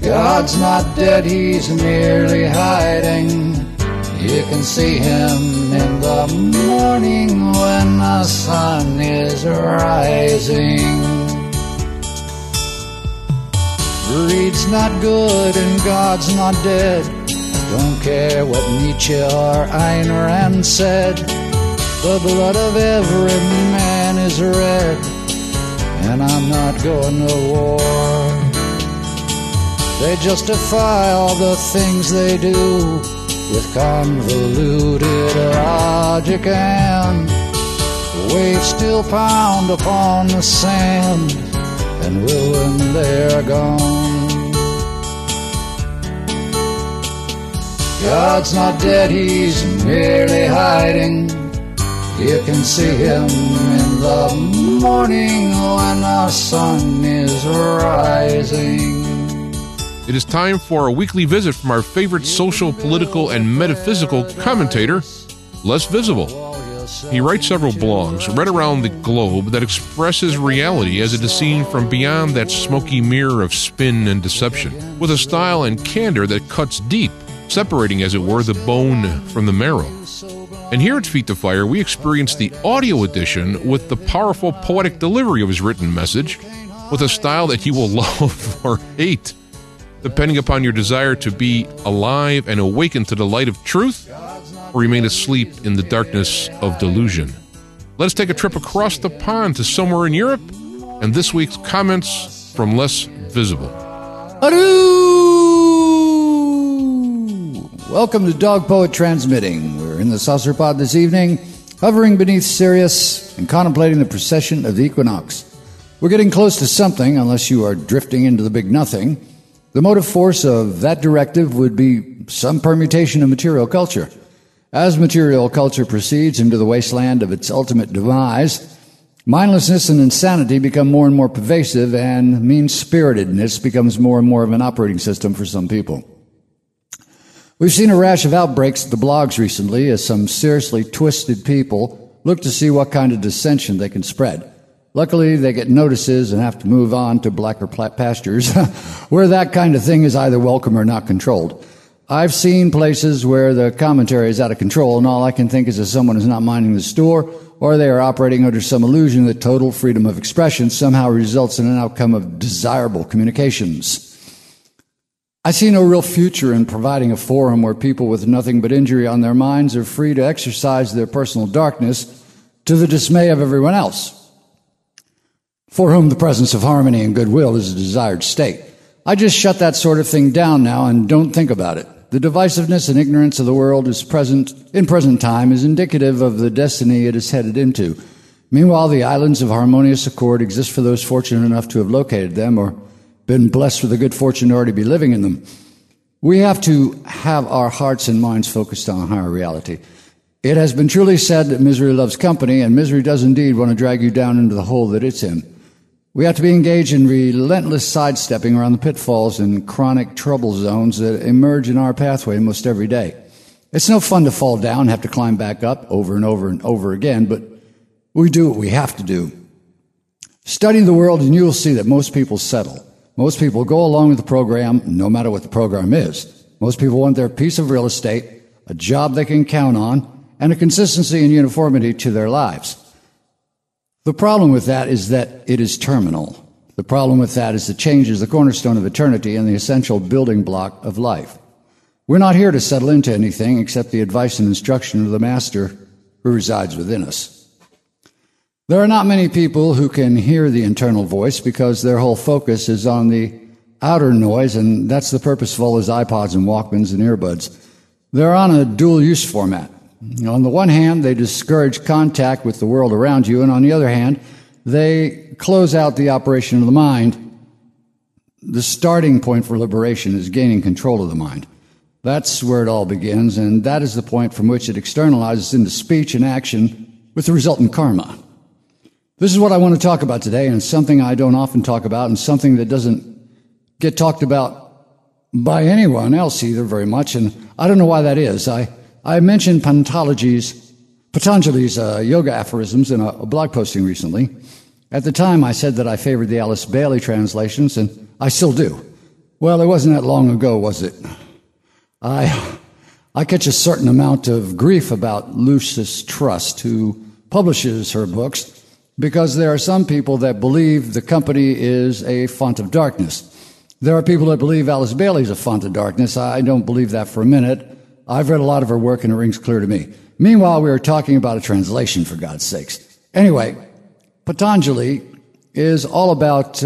God's not dead, he's merely hiding. You can see him in the morning when the sun is rising. Greed's not good and God's not dead. Don't care what Nietzsche or Ayn Rand said. The blood of every man is red, and I'm not going to war. They justify all the things they do with convoluted logic, and the waves still pound upon the sand and will when they're gone. God's not dead, he's merely hiding. You can see him in the morning when the sun is rising. It is time for a weekly visit from our favorite social, political, and metaphysical commentator, Les Visible. He writes several blogs read around the globe that expresses reality as it is seen from beyond that smoky mirror of spin and deception, with a style and candor that cuts deep, separating, as it were, the bone from the marrow. And here at Feet to Fire, we experience the audio edition with the powerful poetic delivery of his written message, with a style that you will love or hate, depending upon your desire to be alive and awaken to the light of truth, or remain asleep in the darkness of delusion. Let us take a trip across the pond to somewhere in Europe, and this week's comments from Les Visible. Hello! Welcome to Dog Poet Transmitting. We're in the saucer pod this evening, hovering beneath Sirius and contemplating the precession of the equinox. We're getting close to something, unless you are drifting into the big nothing. The motive force of that directive would be some permutation of material culture. As material culture proceeds into the wasteland of its ultimate demise, mindlessness and insanity become more and more pervasive, and mean-spiritedness becomes more and more of an operating system for some people. We've seen a rash of outbreaks at the blogs recently as some seriously twisted people look to see what kind of dissension they can spread. Luckily, they get notices and have to move on to blacker pastures where that kind of thing is either welcome or not controlled. I've seen places where the commentary is out of control, and all I can think is that someone is not minding the store, or they are operating under some illusion that total freedom of expression somehow results in an outcome of desirable communications. I see no real future in providing a forum where people with nothing but injury on their minds are free to exercise their personal darkness to the dismay of everyone else, for whom the presence of harmony and goodwill is a desired state. I just shut that sort of thing down now and don't think about it. The divisiveness and ignorance of the world in present time is indicative of the destiny it is headed into. Meanwhile, the islands of harmonious accord exist for those fortunate enough to have located them or been blessed with the good fortune to already be living in them. We have to have our hearts and minds focused on higher reality. It has been truly said that misery loves company, and misery does indeed want to drag you down into the hole that it's in. We have to be engaged in relentless sidestepping around the pitfalls and chronic trouble zones that emerge in our pathway most every day. It's no fun to fall down and have to climb back up over and over and over again, but we do what we have to do. Study the world and you will see that most people settle. Most people go along with the program, no matter what the program is. Most people want their piece of real estate, a job they can count on, and a consistency and uniformity to their lives. The problem with that is that it is terminal. The problem with that is it changes the cornerstone of eternity and the essential building block of life. We're not here to settle into anything except the advice and instruction of the Master who resides within us. There are not many people who can hear the internal voice because their whole focus is on the outer noise, and that's the purpose of all those iPods and Walkmans and earbuds. They're on a dual-use format. On the one hand, they discourage contact with the world around you, and on the other hand, they close out the operation of the mind. The starting point for liberation is gaining control of the mind. That's where it all begins, and that is the point from which it externalizes into speech and action with the resultant karma. This is what I want to talk about today, and something I don't often talk about, and something that doesn't get talked about by anyone else either very much, and I don't know why that is. I mentioned Patanjali's yoga aphorisms in a blog posting recently. At the time, I said that I favored the Alice Bailey translations, and I still do. Well, it wasn't that long ago, was it? I catch a certain amount of grief about Lucis Trust, who publishes her books, because there are some people that believe the company is a font of darkness. There are people that believe Alice Bailey is a font of darkness. I don't believe that for a minute. I've read a lot of her work and it rings clear to me. Meanwhile, we were talking about a translation, for God's sakes. Anyway, Patanjali is all about,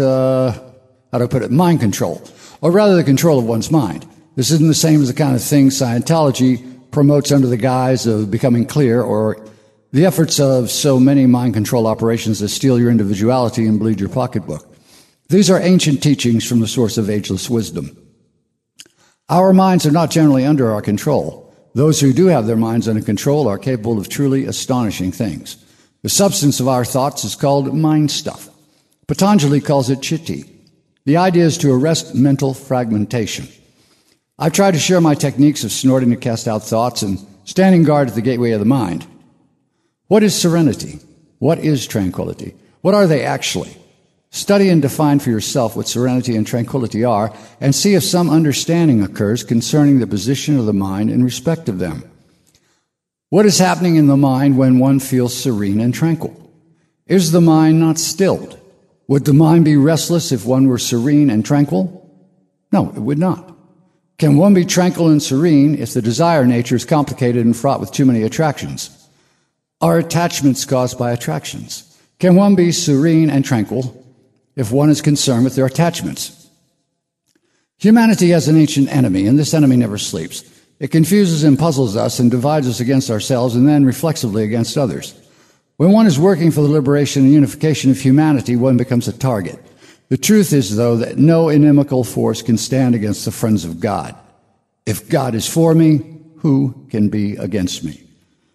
mind control, or rather the control of one's mind. This isn't the same as the kind of thing Scientology promotes under the guise of becoming clear, or the efforts of so many mind control operations that steal your individuality and bleed your pocketbook. These are ancient teachings from the source of ageless wisdom. Our minds are not generally under our control. Those who do have their minds under control are capable of truly astonishing things. The substance of our thoughts is called mind stuff. Patanjali calls it chitti. The idea is to arrest mental fragmentation. I've tried to share my techniques of snorting to cast out thoughts and standing guard at the gateway of the mind. What is serenity? What is tranquility? What are they actually? Study and define for yourself what serenity and tranquility are, and see if some understanding occurs concerning the position of the mind in respect of them. What is happening in the mind when one feels serene and tranquil? Is the mind not stilled? Would the mind be restless if one were serene and tranquil? No, it would not. Can one be tranquil and serene if the desire nature is complicated and fraught with too many attractions? Are attachments caused by attractions? Can one be serene and tranquil if one is concerned with their attachments? Humanity has an ancient enemy, and this enemy never sleeps. It confuses and puzzles us and divides us against ourselves and then reflexively against others. When one is working for the liberation and unification of humanity, one becomes a target. The truth is, though, that no inimical force can stand against the friends of God. If God is for me, who can be against me?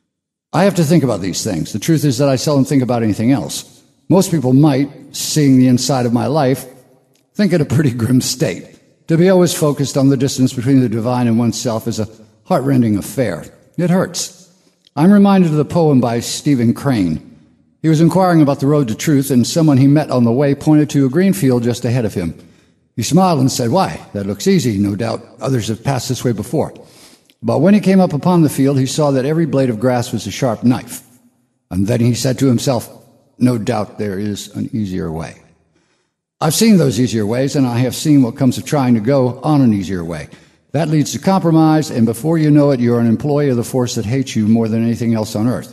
I have to think about these things. The truth is that I seldom think about anything else. Most people might, seeing the inside of my life, think it a pretty grim state. To be always focused on the distance between the divine and oneself is a heart-rending affair. It hurts. I'm reminded of the poem by Stephen Crane. He was inquiring about the road to truth, and someone he met on the way pointed to a green field just ahead of him. He smiled and said, "Why, that looks easy. No doubt others have passed this way before." But when he came up upon the field, he saw that every blade of grass was a sharp knife. And then he said to himself, "No doubt there is an easier way." I've seen those easier ways, and I have seen what comes of trying to go on an easier way. That leads to compromise, and before you know it, you're an employee of the force that hates you more than anything else on earth.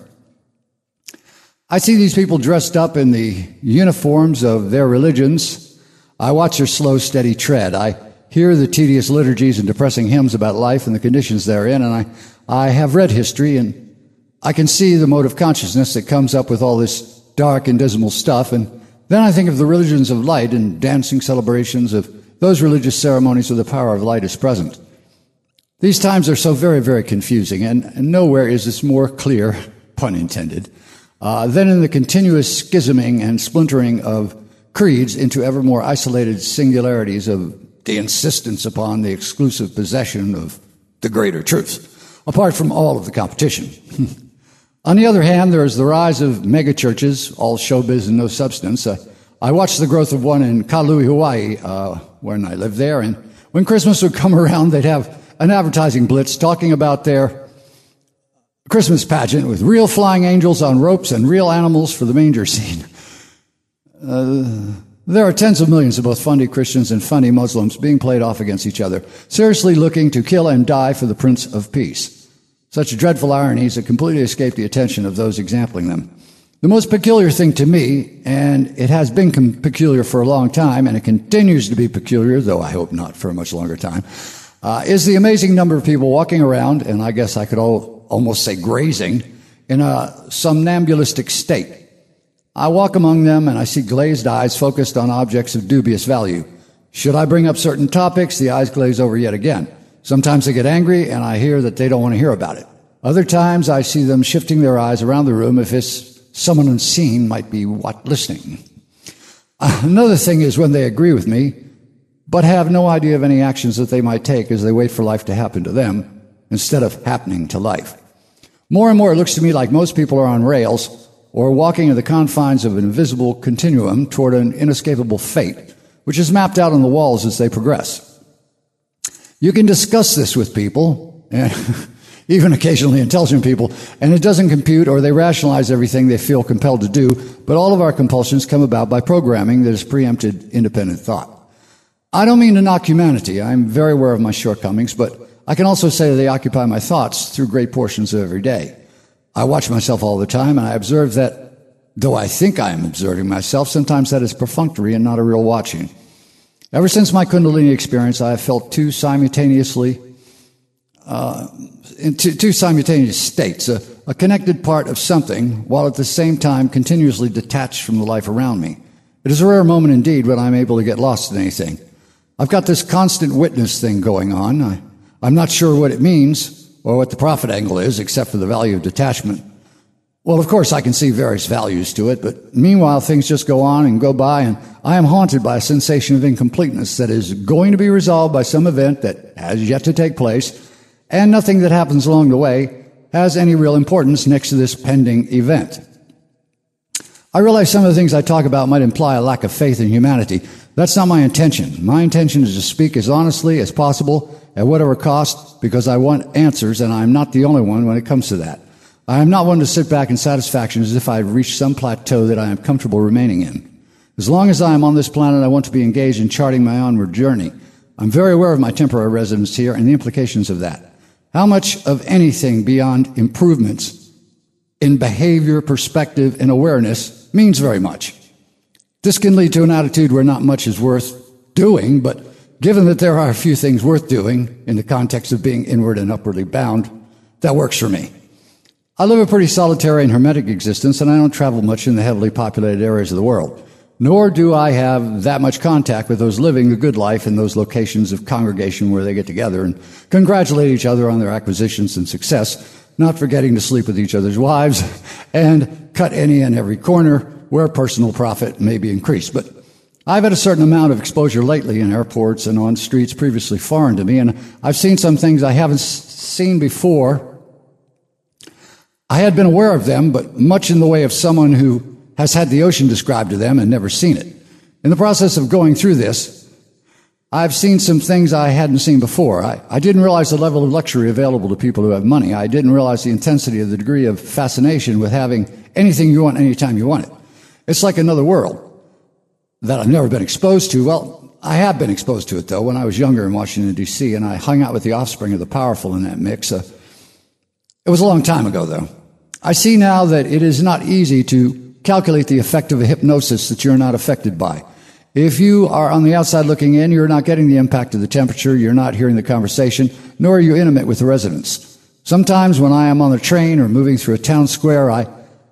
I see these people dressed up in the uniforms of their religions. I watch their slow, steady tread. I hear the tedious liturgies and depressing hymns about life and the conditions therein, and I have read history, and I can see the mode of consciousness that comes up with all this dark and dismal stuff, and then I think of the religions of light and dancing celebrations of those religious ceremonies where the power of light is present. These times are so very, very confusing, and nowhere is this more clear, pun intended, than in the continuous schisming and splintering of creeds into ever more isolated singularities of the insistence upon the exclusive possession of the greater truth, apart from all of the competition. On the other hand, there is the rise of megachurches, all showbiz and no substance. I watched the growth of one in Kailua, Hawaii, when I lived there, and when Christmas would come around, they'd have an advertising blitz talking about their Christmas pageant with real flying angels on ropes and real animals for the manger scene. There are tens of millions of both fundy Christians and fundy Muslims being played off against each other, seriously looking to kill and die for the Prince of Peace. Such dreadful ironies that completely escape the attention of those exampling them. The most peculiar thing to me, and it has been peculiar for a long time, and it continues to be peculiar, though I hope not for a much longer time, is the amazing number of people walking around, and I guess I could almost say grazing, in a somnambulistic state. I walk among them, and I see glazed eyes focused on objects of dubious value. Should I bring up certain topics, the eyes glaze over yet again. Sometimes they get angry, and I hear that they don't want to hear about it. Other times, I see them shifting their eyes around the room if it's someone unseen might be listening. Another thing is when they agree with me, but have no idea of any actions that they might take as they wait for life to happen to them instead of happening to life. More and more, it looks to me like most people are on rails or walking in the confines of an invisible continuum toward an inescapable fate, which is mapped out on the walls as they progress. You can discuss this with people, and even occasionally intelligent people, and it doesn't compute or they rationalize everything they feel compelled to do, but all of our compulsions come about by programming that has preempted independent thought. I don't mean to knock humanity. I'm very aware of my shortcomings, but I can also say that they occupy my thoughts through great portions of every day. I watch myself all the time, and I observe that, though I think I am observing myself, sometimes that is perfunctory and not a real watching. Ever since my Kundalini experience, I have felt two simultaneous states, a connected part of something, while at the same time continuously detached from the life around me. It is a rare moment indeed when I'm able to get lost in anything. I've got this constant witness thing going on. I'm not sure what it means or what the profit angle is, except for the value of detachment. Well, of course, I can see various values to it, but meanwhile, things just go on and go by, and I am haunted by a sensation of incompleteness that is going to be resolved by some event that has yet to take place, and nothing that happens along the way has any real importance next to this pending event. I realize some of the things I talk about might imply a lack of faith in humanity. That's not my intention. My intention is to speak as honestly as possible at whatever cost, because I want answers, and I'm not the only one when it comes to that. I am not one to sit back in satisfaction as if I've reached some plateau that I am comfortable remaining in. As long as I am on this planet, I want to be engaged in charting my onward journey. I'm very aware of my temporary residence here and the implications of that. How much of anything beyond improvements in behavior, perspective, and awareness means very much. This can lead to an attitude where not much is worth doing, but given that there are a few things worth doing in the context of being inward and upwardly bound, that works for me. I live a pretty solitary and hermetic existence, and I don't travel much in the heavily populated areas of the world. Nor do I have that much contact with those living a good life in those locations of congregation where they get together and congratulate each other on their acquisitions and success, not forgetting to sleep with each other's wives and cut any and every corner where personal profit may be increased. But I've had a certain amount of exposure lately in airports and on streets previously foreign to me, and I've seen some things I haven't seen before. I had been aware of them, but much in the way of someone who has had the ocean described to them and never seen it. In the process of going through this, I've seen some things I hadn't seen before. I didn't realize the level of luxury available to people who have money. I didn't realize the intensity of the degree of fascination with having anything you want anytime you want it. It's like another world that I've never been exposed to. Well, I have been exposed to it, though, when I was younger in Washington, D.C., and I hung out with the offspring of the powerful in that mix. It was a long time ago, though. I see now that it is not easy to calculate the effect of a hypnosis that you're not affected by. If you are on the outside looking in, you're not getting the impact of the temperature, you're not hearing the conversation, nor are you intimate with the residents. Sometimes when I am on the train or moving through a town square, I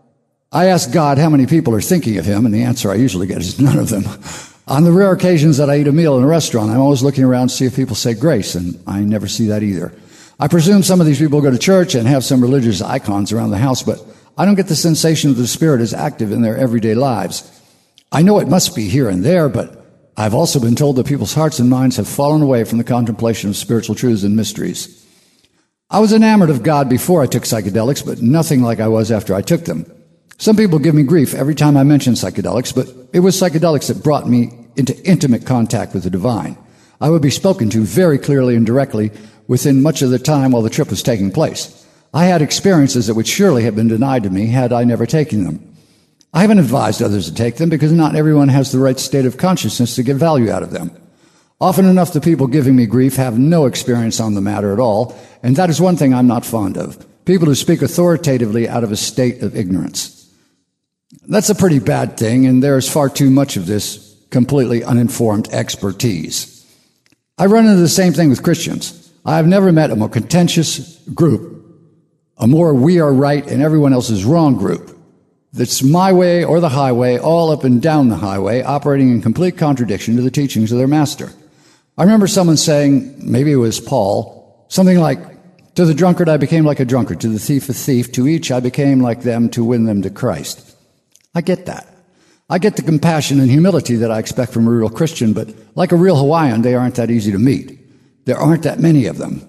ask God how many people are thinking of him, and the answer I usually get is none of them. On the rare occasions that I eat a meal in a restaurant, I'm always looking around to see if people say grace, and I never see that either. I presume some of these people go to church and have some religious icons around the house, but I don't get the sensation that the Spirit is active in their everyday lives. I know it must be here and there, but I've also been told that people's hearts and minds have fallen away from the contemplation of spiritual truths and mysteries. I was enamored of God before I took psychedelics, but nothing like I was after I took them. Some people give me grief every time I mention psychedelics, but it was psychedelics that brought me into intimate contact with the divine. I would be spoken to very clearly and directly within much of the time while the trip was taking place. I had experiences that would surely have been denied to me had I never taken them. I haven't advised others to take them because not everyone has the right state of consciousness to get value out of them. Often enough, the people giving me grief have no experience on the matter at all, and that is one thing I'm not fond of. People who speak authoritatively out of a state of ignorance. That's a pretty bad thing, and there is far too much of this completely uninformed expertise. I run into the same thing with Christians. I have never met a more contentious group, a more we are right and everyone else is wrong group. That's my way or the highway, all up and down the highway, operating in complete contradiction to the teachings of their master. I remember someone saying, maybe it was Paul, something like, to the drunkard I became like a drunkard, to the thief a thief, to each I became like them to win them to Christ. I get that. I get the compassion and humility that I expect from a real Christian, but like a real Hawaiian, they aren't that easy to meet. There aren't that many of them.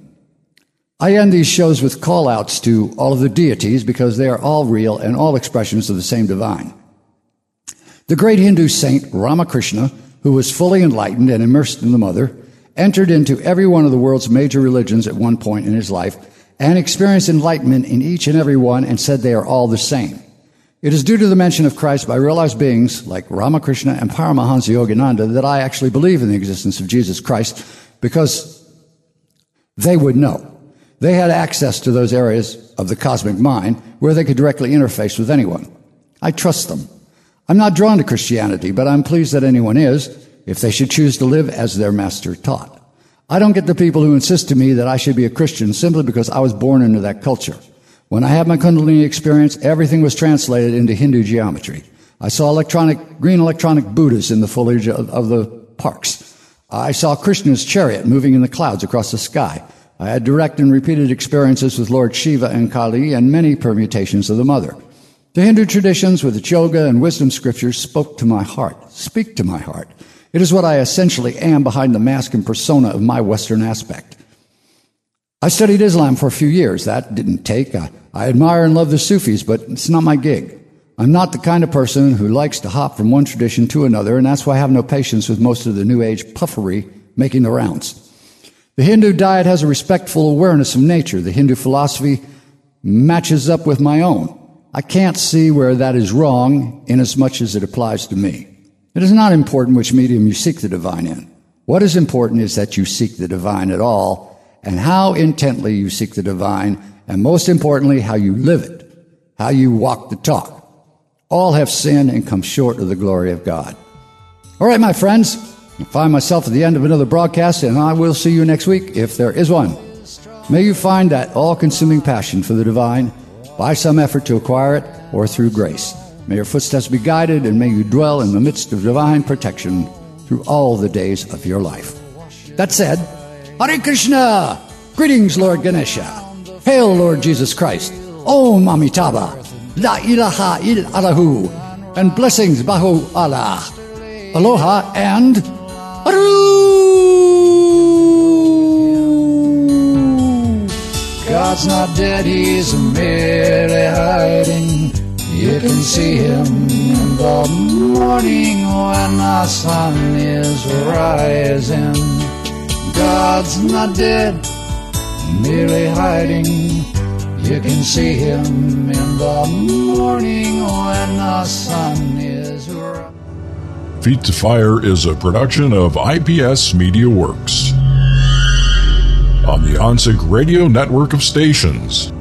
I end these shows with call-outs to all of the deities because they are all real and all expressions of the same divine. The great Hindu saint Ramakrishna, who was fully enlightened and immersed in the Mother, entered into every one of the world's major religions at one point in his life, and experienced enlightenment in each and every one, and said they are all the same. It is due to the mention of Christ by realized beings like Ramakrishna and Paramahansa Yogananda that I actually believe in the existence of Jesus Christ, because they would know. They had access to those areas of the cosmic mind where they could directly interface with anyone. I trust them. I'm not drawn to Christianity, but I'm pleased that anyone is, if they should choose to live as their master taught. I don't get the people who insist to me that I should be a Christian simply because I was born into that culture. When I had my Kundalini experience, everything was translated into Hindu geometry. I saw green electronic Buddhas in the foliage of the parks. I saw Krishna's chariot moving in the clouds across the sky. I had direct and repeated experiences with Lord Shiva and Kali and many permutations of the Mother. The Hindu traditions with its yoga and wisdom scriptures speak to my heart. It is what I essentially am behind the mask and persona of my Western aspect. I studied Islam for a few years. That didn't take. I admire and love the Sufis, but it's not my gig. I'm not the kind of person who likes to hop from one tradition to another, and that's why I have no patience with most of the New Age puffery making the rounds. The Hindu diet has a respectful awareness of nature. The Hindu philosophy matches up with my own. I can't see where that is wrong inasmuch as it applies to me. It is not important which medium you seek the divine in. What is important is that you seek the divine at all, and how intently you seek the divine, and most importantly, how you live it, how you walk the talk. All have sinned and come short of the glory of God. All right, my friends, I find myself at the end of another broadcast, and I will see you next week if there is one. May you find that all-consuming passion for the divine by some effort to acquire it or through grace. May your footsteps be guided, and may you dwell in the midst of divine protection through all the days of your life. That said, Hare Krishna! Greetings, Lord Ganesha! Hail, Lord Jesus Christ! Om Amitabha! La ilaha illallahu! And blessings, Bahu Allah! Aloha and Aru! God's not dead, he's merely hiding. You can see him in the morning when the sun is rising. God's not dead, merely hiding. You can see him in the morning when the sun is rising. Feet to Fire is a production of IPS Media Works on the OnSync Radio network of stations.